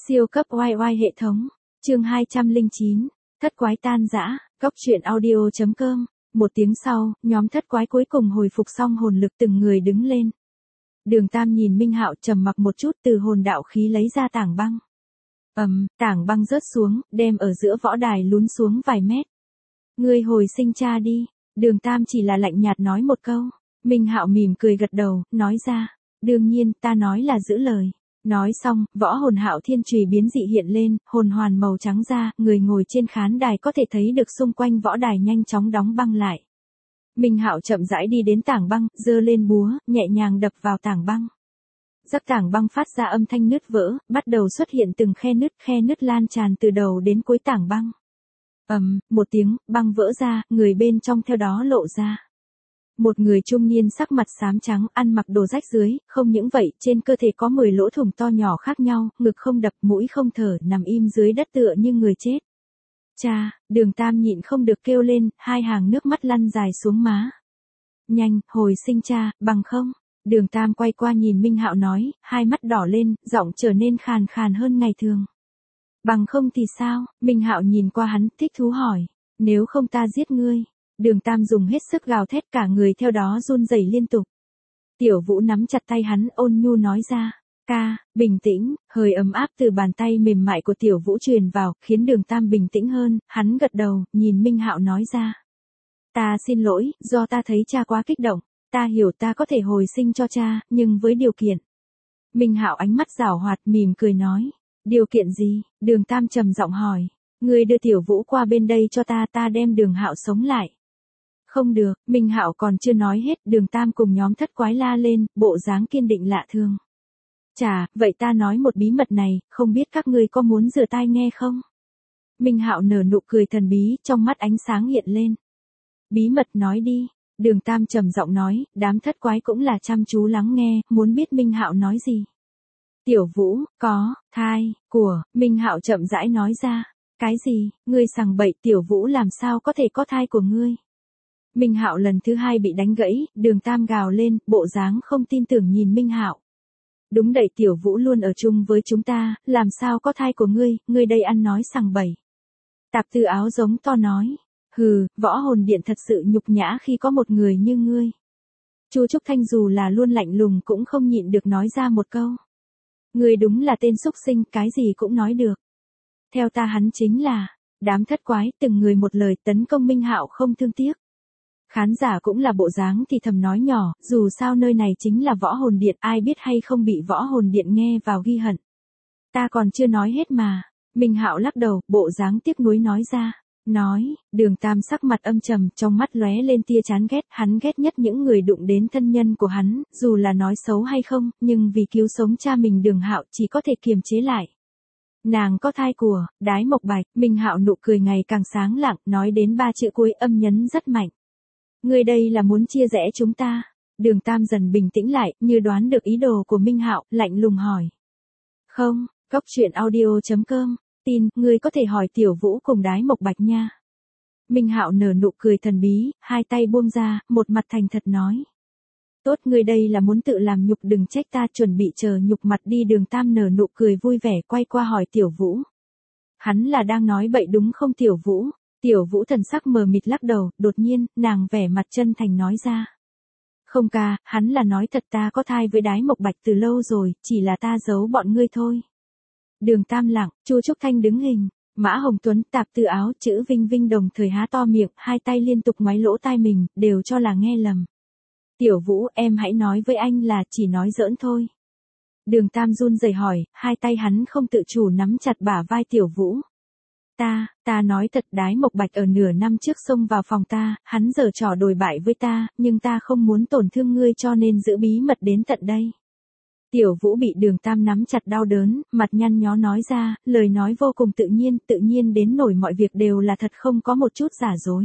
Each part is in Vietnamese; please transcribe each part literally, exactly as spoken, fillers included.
Siêu cấp oai oai hệ thống. Chương hai trăm lẻ chín. Thất quái tan rã. Cốc truyện audio chấm com. Một tiếng sau, nhóm thất quái cuối cùng hồi phục xong hồn lực, từng người đứng lên. Đường Tam nhìn Minh Hạo trầm mặc một chút, từ hồn đạo khí lấy ra tảng băng. Ầm, um, tảng băng rớt xuống, đem ở giữa võ đài lún xuống vài mét. Ngươi hồi sinh cha đi. Đường Tam chỉ là lạnh nhạt nói một câu. Minh Hạo mỉm cười gật đầu, nói ra, đương nhiên, ta nói là giữ lời. Nói xong, võ hồn Hạo Thiên chùy biến dị hiện lên, hồn hoàn màu trắng ra, người ngồi trên khán đài có thể thấy được xung quanh võ đài nhanh chóng đóng băng lại. Minh Hạo chậm rãi đi đến tảng băng, giơ lên búa, nhẹ nhàng đập vào tảng băng. Giáp tảng băng phát ra âm thanh nứt vỡ, bắt đầu xuất hiện từng khe nứt, khe nứt lan tràn từ đầu đến cuối tảng băng. Ầm, um, một tiếng, băng vỡ ra, người bên trong theo đó lộ ra. Một người trung niên sắc mặt xám trắng, ăn mặc đồ rách dưới, không những vậy, trên cơ thể có mười lỗ thủng to nhỏ khác nhau, ngực không đập, mũi không thở, nằm im dưới đất tựa như người chết. Cha, Đường Tam nhịn không được kêu lên, hai hàng nước mắt lăn dài xuống má. Nhanh, hồi sinh cha, bằng không? Đường Tam quay qua nhìn Minh Hạo nói, hai mắt đỏ lên, giọng trở nên khàn khàn hơn ngày thường. Bằng không thì sao? Minh Hạo nhìn qua hắn, thích thú hỏi. Nếu không ta giết ngươi. Đường Tam dùng hết sức gào thét, cả người theo đó run rẩy liên tục. Tiểu Vũ nắm chặt tay hắn, ôn nhu nói ra. Ca, bình tĩnh. Hơi ấm áp từ bàn tay mềm mại của Tiểu Vũ truyền vào, khiến Đường Tam bình tĩnh hơn. Hắn gật đầu, nhìn Minh Hạo nói ra. Ta xin lỗi, do ta thấy cha quá kích động. Ta hiểu ta có thể hồi sinh cho cha, nhưng với điều kiện. Minh Hạo ánh mắt giảo hoạt, mỉm cười nói. Điều kiện gì? Đường Tam trầm giọng hỏi. Ngươi đưa Tiểu Vũ qua bên đây cho ta, ta đem Đường Hạo sống lại. Không được, Minh Hạo còn chưa nói hết, Đường Tam cùng nhóm thất quái la lên, bộ dáng kiên định lạ thường. Chà, vậy ta nói một bí mật này, không biết các ngươi có muốn rửa tai nghe không? Minh Hạo nở nụ cười thần bí, trong mắt ánh sáng hiện lên. Bí mật nói đi. Đường Tam trầm giọng nói, đám thất quái cũng là chăm chú lắng nghe, muốn biết Minh Hạo nói gì. Tiểu Vũ, có, thai, của, Minh Hạo chậm rãi nói ra. Cái gì, ngươi sằng bậy, Tiểu Vũ làm sao có thể có thai của ngươi? Minh Hạo lần thứ hai bị đánh gãy, Đường Tam gào lên, bộ dáng không tin tưởng nhìn Minh Hạo. Đúng đậy, Tiểu Vũ luôn ở chung với chúng ta, làm sao có thai của ngươi, ngươi đây ăn nói sằng bậy. Tạp Tư áo giống to nói. Hừ, võ hồn điện thật sự nhục nhã khi có một người như ngươi. Chu Trúc Thanh dù là luôn lạnh lùng cũng không nhịn được nói ra một câu. Ngươi đúng là tên xúc sinh, cái gì cũng nói được. Theo ta hắn chính là, đám thất quái, từng người một lời tấn công Minh Hạo không thương tiếc. Khán giả cũng là bộ dáng thì thầm nói nhỏ, dù sao nơi này chính là võ hồn điện, ai biết hay không bị võ hồn điện nghe vào ghi hận. Ta còn chưa nói hết mà. Minh Hạo lắc đầu, bộ dáng tiếc nuối nói ra. Nói, Đường Tam sắc mặt âm trầm, trong mắt lóe lên tia chán ghét, hắn ghét nhất những người đụng đến thân nhân của hắn, dù là nói xấu hay không, nhưng vì cứu sống cha mình Đường Hạo chỉ có thể kiềm chế lại. Nàng có thai của, Đái Mộc Bạch, Minh Hạo nụ cười ngày càng sáng lặng, nói đến ba chữ cuối âm nhấn rất mạnh. Ngươi đây là muốn chia rẽ chúng ta. Đường Tam dần bình tĩnh lại, như đoán được ý đồ của Minh Hạo, lạnh lùng hỏi. Không, cốc truyện audio chấm com. Tin, ngươi có thể hỏi Tiểu Vũ cùng Đái Mộc Bạch nha. Minh Hạo nở nụ cười thần bí, hai tay buông ra, một mặt thành thật nói. Tốt, ngươi đây là muốn tự làm nhục, đừng trách ta, chuẩn bị chờ nhục mặt đi. Đường Tam nở nụ cười vui vẻ, quay qua hỏi Tiểu Vũ. Hắn là đang nói bậy đúng không Tiểu Vũ? Tiểu Vũ thần sắc mờ mịt lắc đầu, đột nhiên, nàng vẻ mặt chân thành nói ra. Không ca, hắn là nói thật, ta có thai với Đái Mộc Bạch từ lâu rồi, chỉ là ta giấu bọn ngươi thôi. Đường Tam lặng, Chu Trúc Thanh đứng hình, Mã Hồng Tuấn, Tạp Tư áo, chữ Vinh Vinh đồng thời há to miệng, hai tay liên tục ngoáy lỗ tai mình, đều cho là nghe lầm. Tiểu Vũ, em hãy nói với anh là chỉ nói giỡn thôi. Đường Tam run rẩy hỏi, hai tay hắn không tự chủ nắm chặt bả vai Tiểu Vũ. Ta, ta nói thật, Đái Mộc Bạch ở nửa năm trước xông vào phòng ta, hắn giở trò đồi bại với ta, nhưng ta không muốn tổn thương ngươi cho nên giữ bí mật đến tận đây. Tiểu Vũ bị Đường Tam nắm chặt đau đớn, mặt nhăn nhó nói ra, lời nói vô cùng tự nhiên, tự nhiên đến nổi mọi việc đều là thật, không có một chút giả dối.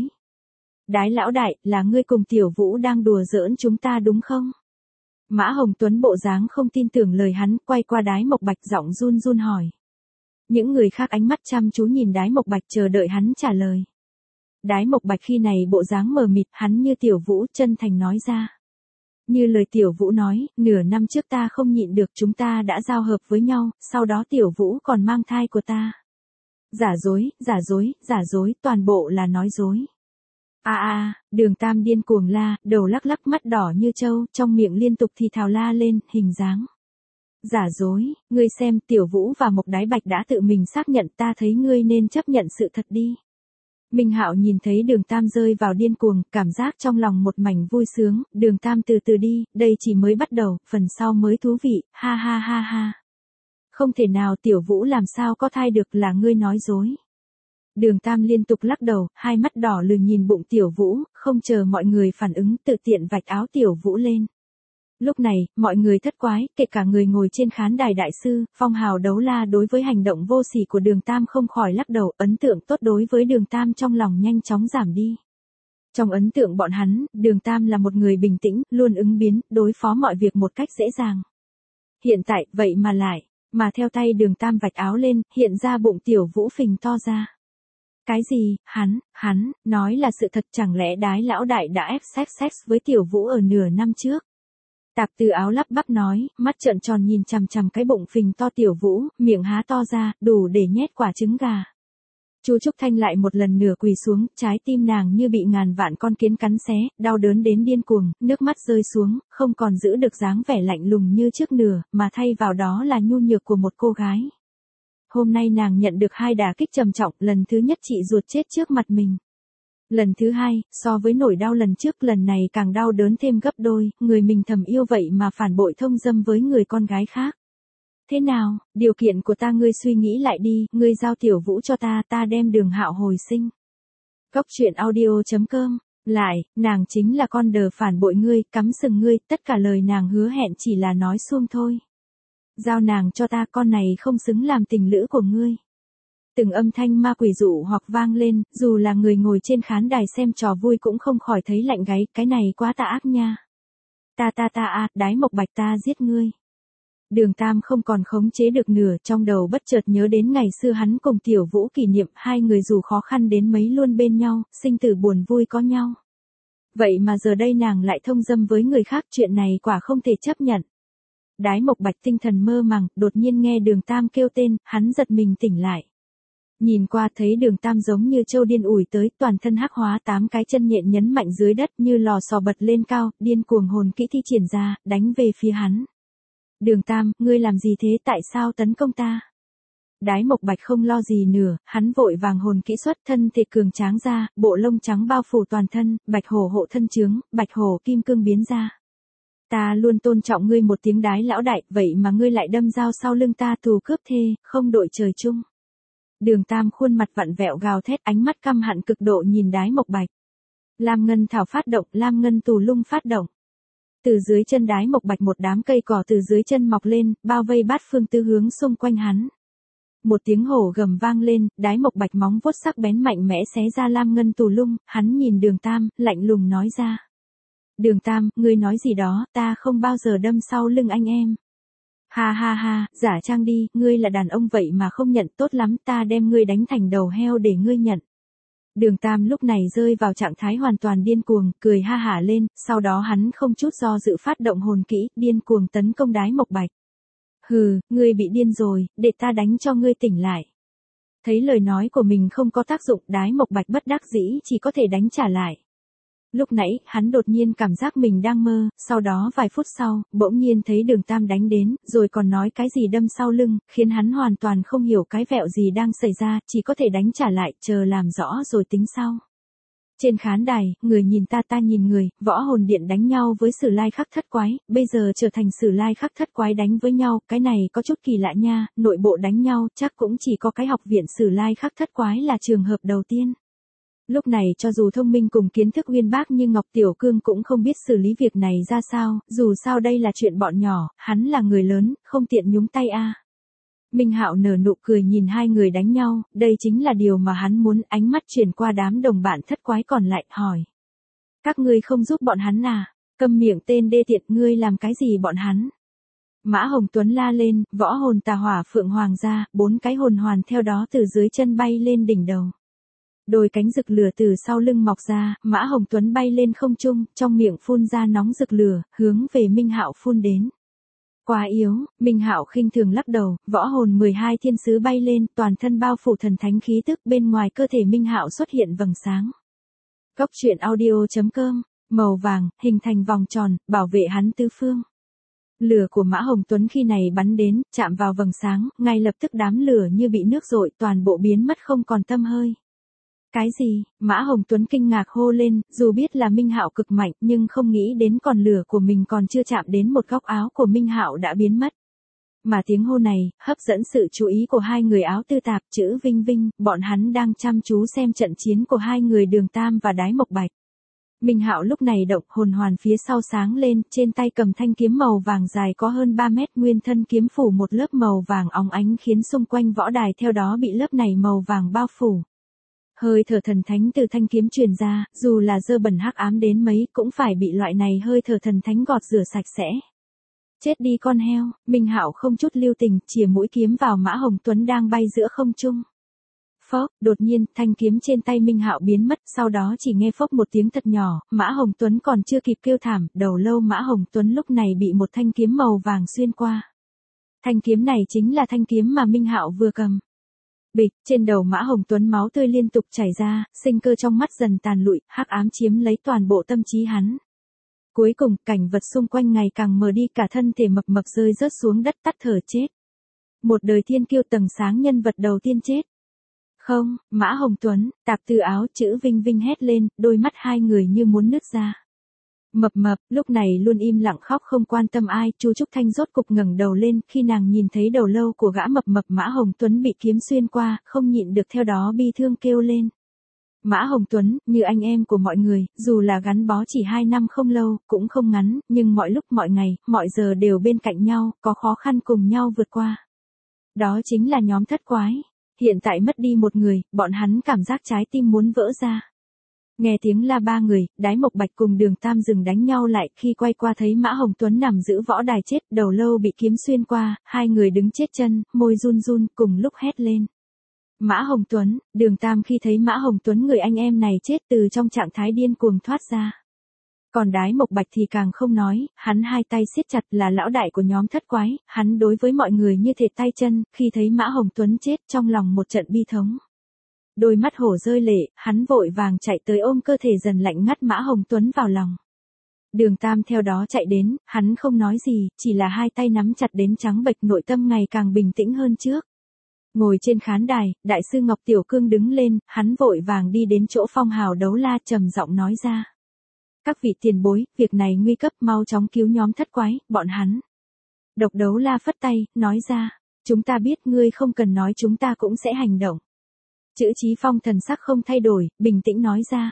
Đái lão đại, là ngươi cùng Tiểu Vũ đang đùa giỡn chúng ta đúng không? Mã Hồng Tuấn bộ dáng không tin tưởng lời hắn, quay qua Đái Mộc Bạch giọng run run hỏi. Những người khác ánh mắt chăm chú nhìn Đái Mộc Bạch chờ đợi hắn trả lời. Đái Mộc Bạch khi này bộ dáng mờ mịt, hắn như Tiểu Vũ chân thành nói ra. Như lời Tiểu Vũ nói, nửa năm trước ta không nhịn được chúng ta đã giao hợp với nhau, sau đó Tiểu Vũ còn mang thai của ta. Giả dối, giả dối, giả dối, toàn bộ là nói dối. A a, Đường Tam điên cuồng la, đầu lắc lắc mắt đỏ như trâu, trong miệng liên tục thì thào la lên, hình dáng. Giả dối, ngươi xem Tiểu Vũ và Mộc Đái Bạch đã tự mình xác nhận, ta thấy ngươi nên chấp nhận sự thật đi. Minh Hạo nhìn thấy Đường Tam rơi vào điên cuồng, cảm giác trong lòng một mảnh vui sướng, Đường Tam từ từ đi, đây chỉ mới bắt đầu, phần sau mới thú vị, ha ha ha ha. Không thể nào Tiểu Vũ làm sao có thai được, là ngươi nói dối. Đường Tam liên tục lắc đầu, hai mắt đỏ lừ nhìn bụng Tiểu Vũ, không chờ mọi người phản ứng tự tiện vạch áo Tiểu Vũ lên. Lúc này, mọi người thất quái, kể cả người ngồi trên khán đài đại sư, phong hào đấu la đối với hành động vô sỉ của Đường Tam không khỏi lắc đầu, ấn tượng tốt đối với Đường Tam trong lòng nhanh chóng giảm đi. Trong ấn tượng bọn hắn, Đường Tam là một người bình tĩnh, luôn ứng biến, đối phó mọi việc một cách dễ dàng. Hiện tại, vậy mà lại, mà theo tay Đường Tam vạch áo lên, hiện ra bụng Tiểu Vũ phình to ra. Cái gì, hắn, hắn, nói là sự thật, chẳng lẽ Đái lão đại đã ép sex sex với Tiểu Vũ ở nửa năm trước? Tạp Từ Áo lắp bắp nói, mắt trợn tròn nhìn chằm chằm cái bụng phình to Tiểu Vũ, miệng há to ra, đủ để nhét quả trứng gà. Chu Trúc Thanh lại một lần nửa quỳ xuống, trái tim nàng như bị ngàn vạn con kiến cắn xé, đau đớn đến điên cuồng, nước mắt rơi xuống, không còn giữ được dáng vẻ lạnh lùng như trước nửa, mà thay vào đó là nhu nhược của một cô gái. Hôm nay nàng nhận được hai đả kích trầm trọng, lần thứ nhất chị ruột chết trước mặt mình. Lần thứ hai, so với nỗi đau lần trước, lần này càng đau đớn thêm gấp đôi, người mình thầm yêu vậy mà phản bội thông dâm với người con gái khác. Thế nào, điều kiện của ta ngươi suy nghĩ lại đi, ngươi giao Tiểu Vũ cho ta, ta đem Đường Hạo hồi sinh. Góc truyện audio chấm com. Lại, nàng chính là con đờ phản bội ngươi, cắm sừng ngươi, tất cả lời nàng hứa hẹn chỉ là nói suông thôi. Giao nàng cho ta, con này không xứng làm tình lữ của ngươi. Từng âm thanh ma quỷ dụ hoặc vang lên, dù là người ngồi trên khán đài xem trò vui cũng không khỏi thấy lạnh gáy, cái này quá tà ác nha. Ta ta ta a, Đái Mộc Bạch ta giết ngươi. Đường Tam không còn khống chế được nửa, trong đầu bất chợt nhớ đến ngày xưa hắn cùng Tiểu Vũ kỷ niệm, hai người dù khó khăn đến mấy luôn bên nhau, sinh tử buồn vui có nhau. Vậy mà giờ đây nàng lại thông dâm với người khác, chuyện này quả không thể chấp nhận. Đái Mộc Bạch tinh thần mơ màng, đột nhiên nghe Đường Tam kêu tên, hắn giật mình tỉnh lại. Nhìn qua thấy Đường Tam giống như trâu điên ủi tới, toàn thân hắc hóa, tám cái chân nhện nhấn mạnh dưới đất như lò xo bật lên cao, điên cuồng hồn kỹ thi triển ra, đánh về phía hắn. Đường Tam, ngươi làm gì thế, tại sao tấn công ta? Đái Mộc Bạch không lo gì nữa, hắn vội vàng hồn kỹ xuất, thân thể cường tráng ra, bộ lông trắng bao phủ toàn thân, bạch hổ hộ thân chướng, bạch hổ kim cương biến ra. Ta luôn tôn trọng ngươi một tiếng Đái lão đại, vậy mà ngươi lại đâm dao sau lưng ta, thù cướp thê, không đội trời chung. Đường Tam khuôn mặt vặn vẹo gào thét, ánh mắt căm hận cực độ nhìn Đái Mộc Bạch. Lam Ngân Thảo phát động, Lam Ngân Tù Lung phát động. Từ dưới chân Đái Mộc Bạch một đám cây cỏ từ dưới chân mọc lên, bao vây bát phương tứ hướng xung quanh hắn. Một tiếng hổ gầm vang lên, Đái Mộc Bạch móng vuốt sắc bén mạnh mẽ xé ra Lam Ngân Tù Lung, hắn nhìn Đường Tam, lạnh lùng nói ra. Đường Tam, ngươi nói gì đó, ta không bao giờ đâm sau lưng anh em. Ha ha ha, giả trang đi, ngươi là đàn ông vậy mà không nhận, tốt lắm, ta đem ngươi đánh thành đầu heo để ngươi nhận. Đường Tam lúc này rơi vào trạng thái hoàn toàn điên cuồng, cười ha hả lên, sau đó hắn không chút do dự phát động hồn kỹ, điên cuồng tấn công Đái Mộc Bạch. Hừ, ngươi bị điên rồi, để ta đánh cho ngươi tỉnh lại. Thấy lời nói của mình không có tác dụng, Đái Mộc Bạch bất đắc dĩ chỉ có thể đánh trả lại. Lúc nãy, hắn đột nhiên cảm giác mình đang mơ, sau đó vài phút sau, bỗng nhiên thấy Đường Tam đánh đến, rồi còn nói cái gì đâm sau lưng, khiến hắn hoàn toàn không hiểu cái vẹo gì đang xảy ra, chỉ có thể đánh trả lại, chờ làm rõ rồi tính sau. Trên khán đài, người nhìn ta ta nhìn người, võ hồn điện đánh nhau với Sử Lai Khắc Thất Quái, bây giờ trở thành Sử Lai Khắc Thất Quái đánh với nhau, cái này có chút kỳ lạ nha, nội bộ đánh nhau, chắc cũng chỉ có cái học viện Sử Lai Khắc Thất Quái là trường hợp đầu tiên. Lúc này cho dù thông minh cùng kiến thức uyên bác như Ngọc Tiểu Cương cũng không biết xử lý việc này ra sao, dù sao đây là chuyện bọn nhỏ, hắn là người lớn, không tiện nhúng tay a. À. Minh Hạo nở nụ cười nhìn hai người đánh nhau, đây chính là điều mà hắn muốn, ánh mắt chuyển qua đám đồng bạn thất quái còn lại, hỏi. Các ngươi không giúp bọn hắn à? Câm miệng tên đê tiện, ngươi làm cái gì bọn hắn? Mã Hồng Tuấn la lên, võ hồn tà hỏa phượng hoàng ra, bốn cái hồn hoàn theo đó từ dưới chân bay lên đỉnh đầu. Đôi cánh rực lửa từ sau lưng mọc ra, Mã Hồng Tuấn bay lên không trung, trong miệng phun ra nóng rực lửa, hướng về Minh Hạo phun đến. Quá yếu, Minh Hạo khinh thường lắc đầu, võ hồn mười hai thiên sứ bay lên, toàn thân bao phủ thần thánh khí tức, bên ngoài cơ thể Minh Hạo xuất hiện vầng sáng. Góc truyện audio chấm com, màu vàng, hình thành vòng tròn, bảo vệ hắn tứ phương. Lửa của Mã Hồng Tuấn khi này bắn đến, chạm vào vầng sáng, ngay lập tức đám lửa như bị nước dội, toàn bộ biến mất không còn tăm hơi. Cái gì? Mã Hồng Tuấn kinh ngạc hô lên, dù biết là Minh Hạo cực mạnh, nhưng không nghĩ đến còn lửa của mình còn chưa chạm đến một góc áo của Minh Hạo đã biến mất. Mà tiếng hô này, hấp dẫn sự chú ý của hai người áo tư tạp chữ Vinh Vinh, bọn hắn đang chăm chú xem trận chiến của hai người Đường Tam và Đái Mộc Bạch. Minh Hạo lúc này động hồn hoàn phía sau sáng lên, trên tay cầm thanh kiếm màu vàng dài có hơn ba mét, nguyên thân kiếm phủ một lớp màu vàng óng ánh khiến xung quanh võ đài theo đó bị lớp này màu vàng bao phủ. Hơi thở thần thánh từ thanh kiếm truyền ra, dù là dơ bẩn hắc ám đến mấy cũng phải bị loại này hơi thở thần thánh gọt rửa sạch sẽ. Chết đi con heo, Minh Hạo không chút lưu tình, chìa mũi kiếm vào Mã Hồng Tuấn đang bay giữa không trung. Phốc, đột nhiên, thanh kiếm trên tay Minh Hạo biến mất, sau đó chỉ nghe phốc một tiếng thật nhỏ, Mã Hồng Tuấn còn chưa kịp kêu thảm, đầu lâu Mã Hồng Tuấn lúc này bị một thanh kiếm màu vàng xuyên qua. Thanh kiếm này chính là thanh kiếm mà Minh Hạo vừa cầm. Bịch, trên đầu Mã Hồng Tuấn máu tươi liên tục chảy ra, sinh cơ trong mắt dần tàn lụi, hắc ám chiếm lấy toàn bộ tâm trí hắn. Cuối cùng, cảnh vật xung quanh ngày càng mờ đi, cả thân thể mập mập rơi rớt xuống đất tắt thở chết. Một đời thiên kiêu tầng sáng nhân vật đầu tiên chết. Không, Mã Hồng Tuấn, tạp từ áo chữ Vinh Vinh hét lên, đôi mắt hai người như muốn nứt ra. Mập mập, lúc này luôn im lặng khóc không quan tâm ai, Chu Trúc Thanh rốt cục ngẩng đầu lên, khi nàng nhìn thấy đầu lâu của gã mập mập Mã Hồng Tuấn bị kiếm xuyên qua, không nhịn được theo đó bi thương kêu lên. Mã Hồng Tuấn, như anh em của mọi người, dù là gắn bó chỉ hai năm không lâu, cũng không ngắn, nhưng mọi lúc mọi ngày, mọi giờ đều bên cạnh nhau, có khó khăn cùng nhau vượt qua. Đó chính là nhóm thất quái. Hiện tại mất đi một người, bọn hắn cảm giác trái tim muốn vỡ ra. Nghe tiếng la ba người, Đái Mộc Bạch cùng Đường Tam dừng đánh nhau lại, khi quay qua thấy Mã Hồng Tuấn nằm giữ võ đài chết, đầu lâu bị kiếm xuyên qua, hai người đứng chết chân, môi run run, cùng lúc hét lên. Mã Hồng Tuấn, Đường Tam khi thấy Mã Hồng Tuấn người anh em này chết từ trong trạng thái điên cuồng thoát ra. Còn Đái Mộc Bạch thì càng không nói, hắn hai tay siết chặt, là lão đại của nhóm thất quái, hắn đối với mọi người như thệt tay chân, khi thấy Mã Hồng Tuấn chết trong lòng một trận bi thống. Đôi mắt hổ rơi lệ, hắn vội vàng chạy tới ôm cơ thể dần lạnh ngắt Mã Hồng Tuấn vào lòng. Đường Tam theo đó chạy đến, hắn không nói gì, chỉ là hai tay nắm chặt đến trắng bệch, nội tâm ngày càng bình tĩnh hơn trước. Ngồi trên khán đài, đại sư Ngọc Tiểu Cương đứng lên, hắn vội vàng đi đến chỗ phong hào đấu la trầm giọng nói ra. Các vị tiền bối, việc này nguy cấp, mau chóng cứu nhóm thất quái, bọn hắn. Độc đấu la phất tay, nói ra. Chúng ta biết, ngươi không cần nói, chúng ta cũng sẽ hành động. Chữ Chí Phong thần sắc không thay đổi, bình tĩnh nói ra.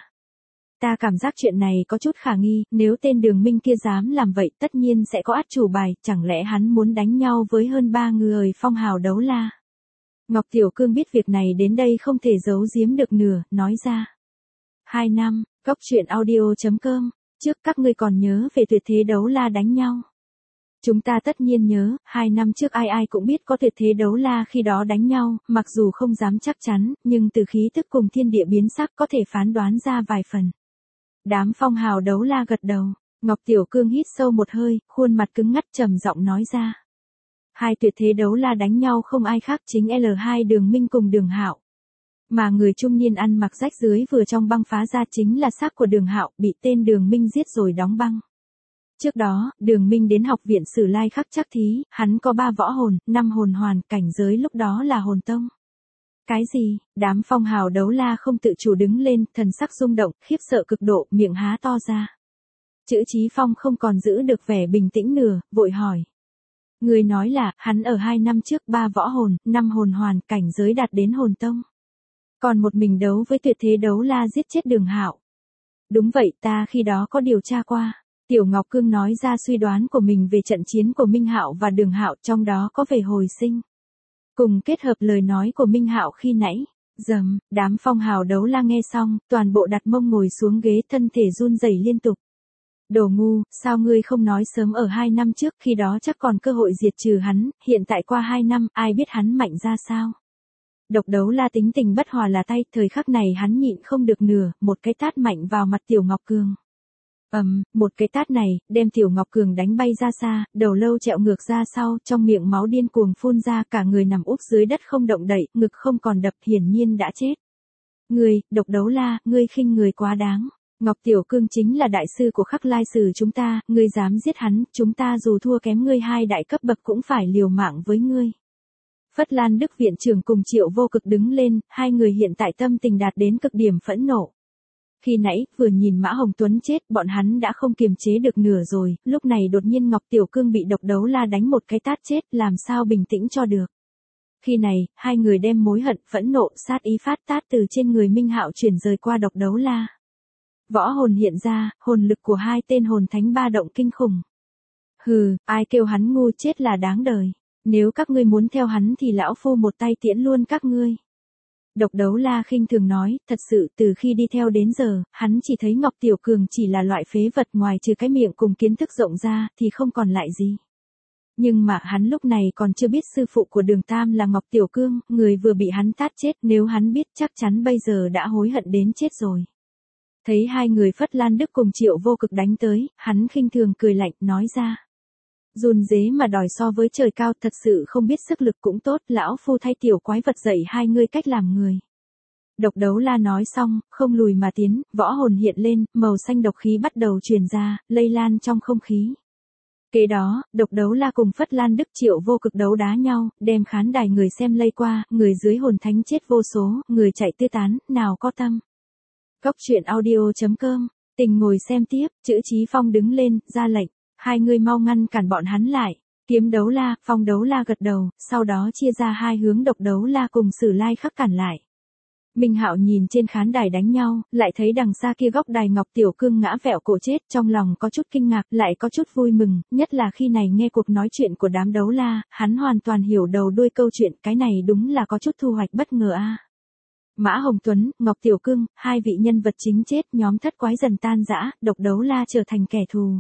Ta cảm giác chuyện này có chút khả nghi, nếu tên Đường Minh kia dám làm vậy tất nhiên sẽ có át chủ bài, chẳng lẽ hắn muốn đánh nhau với hơn ba người phong hào đấu la. Ngọc Tiểu Cương biết việc này đến đây không thể giấu giếm được nửa, nói ra. Hai năm, góc truyện audio chấm com, trước các ngươi còn nhớ về tuyệt thế đấu la đánh nhau. Chúng ta tất nhiên nhớ, hai năm trước ai ai cũng biết có tuyệt thế đấu la khi đó đánh nhau, mặc dù không dám chắc chắn, nhưng từ khí tức cùng thiên địa biến sắc có thể phán đoán ra vài phần. Đám phong hào đấu la gật đầu, Ngọc Tiểu Cương hít sâu một hơi, khuôn mặt cứng ngắt trầm giọng nói ra. Hai tuyệt thế đấu la đánh nhau không ai khác chính L hai Đường Minh cùng Đường Hạo. Mà người trung niên ăn mặc rách dưới vừa trong băng phá ra chính là xác của Đường Hạo, bị tên Đường Minh giết rồi đóng băng. Trước đó, Đường Minh đến học viện Sử Lai khắc chắc thí, hắn có ba võ hồn, năm hồn hoàn, cảnh giới lúc đó là hồn tông. Cái gì? Đám phong hào đấu la không tự chủ đứng lên, thần sắc rung động, khiếp sợ cực độ, miệng há to ra. Chữ Chí Phong không còn giữ được vẻ bình tĩnh nửa, vội hỏi. Người nói là, hắn ở hai năm trước ba võ hồn, năm hồn hoàn, cảnh giới đạt đến hồn tông. Còn một mình đấu với tuyệt thế đấu la giết chết Đường Hạo. Đúng vậy, ta khi đó có điều tra qua. Tiểu Ngọc Cương nói ra suy đoán của mình về trận chiến của Minh Hạo và Đường Hạo, trong đó có về hồi sinh. Cùng kết hợp lời nói của Minh Hạo khi nãy. Dầm, đám phong hào đấu la nghe xong, toàn bộ đặt mông ngồi xuống ghế, thân thể run rẩy liên tục. Đồ ngu, sao ngươi không nói sớm ở hai năm trước, khi đó chắc còn cơ hội diệt trừ hắn, hiện tại qua hai năm, ai biết hắn mạnh ra sao. Độc Đấu La tính tình bất hòa là tay, thời khắc này hắn nhịn không được nửa, một cái tát mạnh vào mặt Tiểu Ngọc Cường. Ầm, um, một cái tát này, đem Tiểu Ngọc Cường đánh bay ra xa, đầu lâu trẹo ngược ra sau, trong miệng máu điên cuồng phun ra, cả người nằm úp dưới đất không động đậy, ngực không còn đập, hiển nhiên đã chết. Ngươi, Độc Đấu La, ngươi khinh người quá đáng. Ngọc Tiểu Cương chính là đại sư của Khắc Lai Sử chúng ta, ngươi dám giết hắn, chúng ta dù thua kém ngươi hai đại cấp bậc cũng phải liều mạng với ngươi. Phất Lan Đức viện trưởng cùng Triệu Vô Cực đứng lên, hai người hiện tại tâm tình đạt đến cực điểm phẫn nộ. Khi nãy, vừa nhìn Mã Hồng Tuấn chết, bọn hắn đã không kiềm chế được nửa rồi, lúc này đột nhiên Ngọc Tiểu Cương bị Độc Đấu La đánh một cái tát chết, làm sao bình tĩnh cho được. Khi này, hai người đem mối hận, phẫn nộ, sát ý phát tát từ trên người Minh Hạo chuyển rời qua Độc Đấu La. Võ hồn hiện ra, hồn lực của hai tên hồn thánh ba động kinh khủng. Hừ, ai kêu hắn ngu chết là đáng đời. Nếu các ngươi muốn theo hắn thì lão phu một tay tiễn luôn các ngươi. Độc Đấu La khinh thường nói, thật sự từ khi đi theo đến giờ, hắn chỉ thấy Ngọc Tiểu Cường chỉ là loại phế vật, ngoài trừ cái miệng cùng kiến thức rộng ra, thì không còn lại gì. Nhưng mà hắn lúc này còn chưa biết sư phụ của Đường Tam là Ngọc Tiểu Cương, người vừa bị hắn tát chết, nếu hắn biết chắc chắn bây giờ đã hối hận đến chết rồi. Thấy hai người Phất Lan Đức cùng Triệu Vô Cực đánh tới, hắn khinh thường cười lạnh, nói ra. Run dế mà đòi so với trời cao, thật sự không biết sức lực cũng tốt, lão phu thay tiểu quái vật dạy hai ngươi cách làm người. Độc Đấu La nói xong, không lùi mà tiến, võ hồn hiện lên, màu xanh độc khí bắt đầu truyền ra, lây lan trong không khí. Kế đó, Độc Đấu La cùng Phất Lan Đức Triệu Vô Cực đấu đá nhau, đem khán đài người xem lây qua, người dưới hồn thánh chết vô số, người chạy tứ tán, nào có tâm. Góc truyện audio chấm com, tình ngồi xem tiếp, Chữ Chí Phong đứng lên, ra lệnh, hai người mau ngăn cản bọn hắn lại. Kiếm Đấu La, Phong Đấu La gật đầu, sau đó chia ra hai hướng Độc Đấu La cùng Sử Lai Khắc cản lại. Minh Hạo nhìn trên khán đài đánh nhau, lại thấy đằng xa kia góc đài Ngọc Tiểu Cương ngã vẹo cổ chết, trong lòng có chút kinh ngạc, lại có chút vui mừng, nhất là khi này nghe cuộc nói chuyện của đám đấu la, hắn hoàn toàn hiểu đầu đuôi câu chuyện, cái này đúng là có chút thu hoạch bất ngờ a. Mã Hồng Tuấn, Ngọc Tiểu Cương, hai vị nhân vật chính chết, nhóm thất quái dần tan rã, Độc Đấu La trở thành kẻ thù.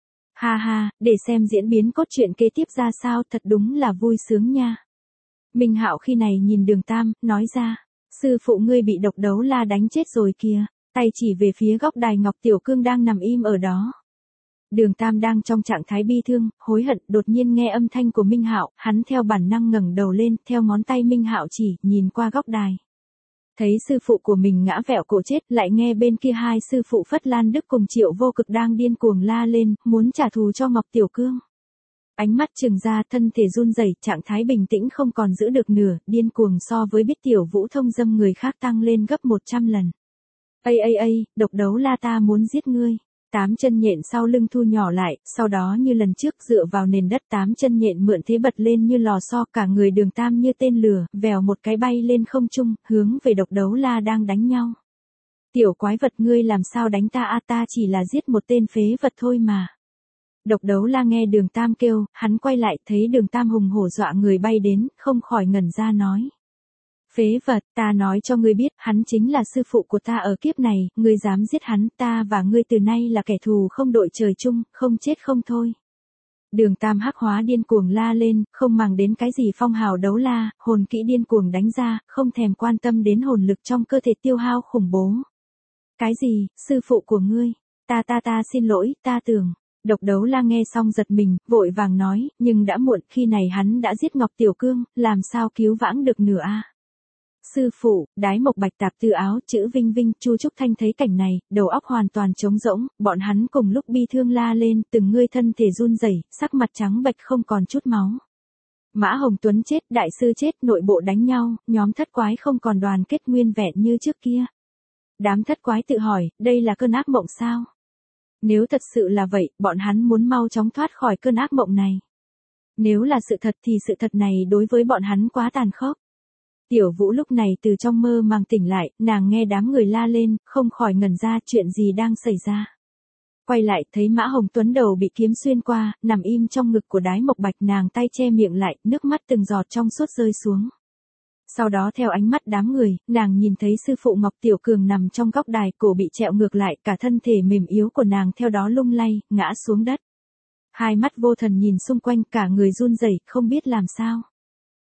Ha ha, để xem diễn biến cốt truyện kế tiếp ra sao, thật đúng là vui sướng nha. Minh Hạo khi này nhìn Đường Tam, nói ra. Sư phụ ngươi bị Độc Đấu La đánh chết rồi kìa, tay chỉ về phía góc đài Ngọc Tiểu Cương đang nằm im ở đó. Đường Tam đang trong trạng thái bi thương, hối hận, đột nhiên nghe âm thanh của Minh Hạo, hắn theo bản năng ngẩng đầu lên, theo ngón tay Minh Hạo chỉ, nhìn qua góc đài. Thấy sư phụ của mình ngã vẹo cổ chết, lại nghe bên kia hai sư phụ Phất Lan Đức cùng Triệu Vô Cực đang điên cuồng la lên, muốn trả thù cho Ngọc Tiểu Cương. Ánh mắt trừng ra, thân thể run rẩy, trạng thái bình tĩnh không còn giữ được nửa, điên cuồng so với biết Tiểu Vũ thông dâm người khác tăng lên gấp một trăm lần. Ây ây ây, Độc Đấu La ta muốn giết ngươi. Tám chân nhện sau lưng thu nhỏ lại, sau đó như lần trước dựa vào nền đất, tám chân nhện mượn thế bật lên như lò xo, cả người Đường Tam như tên lửa, vèo một cái bay lên không trung, hướng về Độc Đấu La đang đánh nhau. Tiểu quái vật, ngươi làm sao đánh ta a, ta chỉ là giết một tên phế vật thôi mà. Độc Đấu La nghe Đường Tam kêu, hắn quay lại, thấy Đường Tam hùng hổ dọa người bay đến, không khỏi ngẩn ra nói. Phế vật, ta nói cho ngươi biết, hắn chính là sư phụ của ta ở kiếp này, ngươi dám giết hắn, ta và ngươi từ nay là kẻ thù không đội trời chung, không chết không thôi. Đường Tam hắc hóa điên cuồng la lên, không màng đến cái gì phong hào đấu la, hồn kỹ điên cuồng đánh ra, không thèm quan tâm đến hồn lực trong cơ thể tiêu hao khủng bố. Cái gì, sư phụ của ngươi? Ta ta ta xin lỗi, ta tưởng. Độc Đấu La nghe xong giật mình, vội vàng nói, nhưng đã muộn, khi này hắn đã giết Ngọc Tiểu Cương, làm sao cứu vãng được nửa a? Sư phụ, Đái Mộc Bạch tạp tư áo, Chữ Vinh Vinh, Chu Trúc Thanh thấy cảnh này, đầu óc hoàn toàn trống rỗng, bọn hắn cùng lúc bi thương la lên, từng người thân thể run rẩy, sắc mặt trắng bệch không còn chút máu. Mã Hồng Tuấn chết, đại sư chết, nội bộ đánh nhau, nhóm thất quái không còn đoàn kết nguyên vẹn như trước kia. Đám thất quái tự hỏi, đây là cơn ác mộng sao? Nếu thật sự là vậy, bọn hắn muốn mau chóng thoát khỏi cơn ác mộng này. Nếu là sự thật thì sự thật này đối với bọn hắn quá tàn khốc. Tiểu Vũ lúc này từ trong mơ màng tỉnh lại, nàng nghe đám người la lên, không khỏi ngẩn ra chuyện gì đang xảy ra. Quay lại, thấy Mã Hồng Tuấn đầu bị kiếm xuyên qua, nằm im trong ngực của Đái Mộc Bạch, nàng tay che miệng lại, nước mắt từng giọt trong suốt rơi xuống. Sau đó theo ánh mắt đám người, nàng nhìn thấy sư phụ Ngọc Tiểu Cường nằm trong góc đài, cổ bị trẹo ngược lại, cả thân thể mềm yếu của nàng theo đó lung lay, ngã xuống đất. Hai mắt vô thần nhìn xung quanh, cả người run rẩy, không biết làm sao.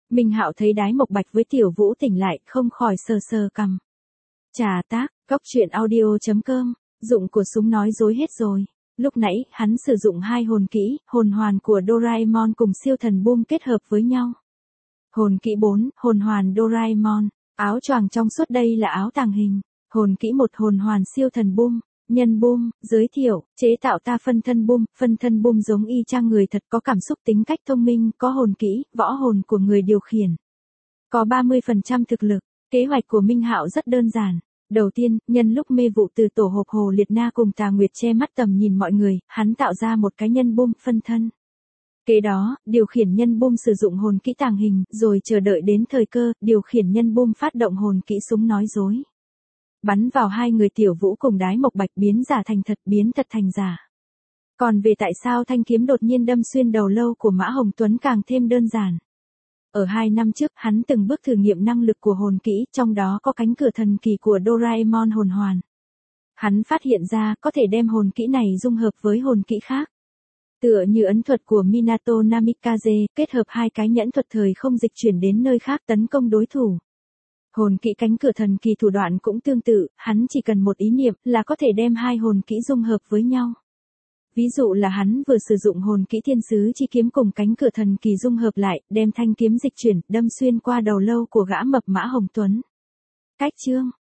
Minh Hạo thấy Đái Mộc Bạch với Tiểu Vũ tỉnh lại, không khỏi sờ sờ cằm. Trà tác, góc truyện audio chấm com, dụng của súng nói dối hết rồi. Lúc nãy, hắn sử dụng hai hồn kỹ, hồn hoàn của Doraemon cùng siêu thần boom kết hợp với nhau. Hồn kỹ bốn, hồn hoàn Doraemon, áo choàng trong suốt đây là áo tàng hình. Hồn kỹ một, hồn hoàn siêu thần boom, nhân boom, giới thiệu, chế tạo ta phân thân boom, phân thân boom giống y chang người thật, có cảm xúc, tính cách thông minh, có hồn kỹ, võ hồn của người điều khiển. Có ba mươi phần trăm thực lực, kế hoạch của Minh Hạo rất đơn giản. Đầu tiên, nhân lúc mê vụ từ tổ hợp Hồ Liệt Na cùng Tà Nguyệt che mắt tầm nhìn mọi người, hắn tạo ra một cái nhân boom phân thân. Kế đó, điều khiển nhân boom sử dụng hồn kỹ tàng hình, rồi chờ đợi đến thời cơ, điều khiển nhân boom phát động hồn kỹ súng nói dối. Bắn vào hai người Tiểu Vũ cùng Đái Mộc Bạch, biến giả thành thật, biến thật thành giả. Còn về tại sao thanh kiếm đột nhiên đâm xuyên đầu lâu của Mã Hồng Tuấn càng thêm đơn giản. Ở hai năm trước, hắn từng bước thử nghiệm năng lực của hồn kỹ, trong đó có cánh cửa thần kỳ của Doraemon hồn hoàn. Hắn phát hiện ra, có thể đem hồn kỹ này dung hợp với hồn kỹ khác. Tựa như ấn thuật của Minato Namikaze, kết hợp hai cái nhẫn thuật thời không dịch chuyển đến nơi khác tấn công đối thủ. Hồn kỹ cánh cửa thần kỳ thủ đoạn cũng tương tự, hắn chỉ cần một ý niệm là có thể đem hai hồn kỹ dung hợp với nhau. Ví dụ là hắn vừa sử dụng hồn kỹ thiên sứ chi kiếm cùng cánh cửa thần kỳ dung hợp lại, đem thanh kiếm dịch chuyển, đâm xuyên qua đầu lâu của gã mập Mã Hồng Tuấn. Cách chương